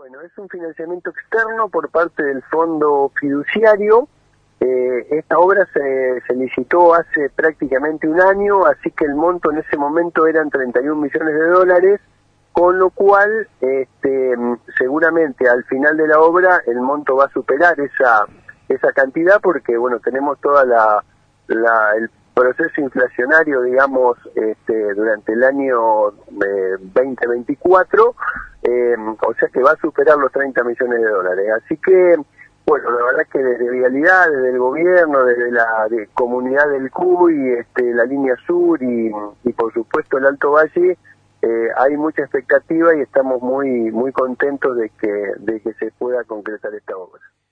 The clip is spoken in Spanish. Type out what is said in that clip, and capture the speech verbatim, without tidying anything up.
Bueno, es un financiamiento externo por parte del fondo fiduciario. Eh, esta obra se, se licitó hace prácticamente un año, así que el monto en ese momento eran treinta y un millones de dólares, con lo cual este, seguramente al final de la obra el monto va a superar esa esa cantidad, porque bueno, tenemos toda la, la el proceso inflacionario, digamos, este, durante el año eh, veinte veinticuatro, eh, o sea que va a superar los treinta millones de dólares. Así que, bueno, la verdad que desde Vialidad, desde el gobierno, desde la de comunidad del Cuy, este, la línea sur y, y por supuesto el Alto Valle, eh, hay mucha expectativa y estamos muy muy contentos de que de que se pueda concretar esta obra.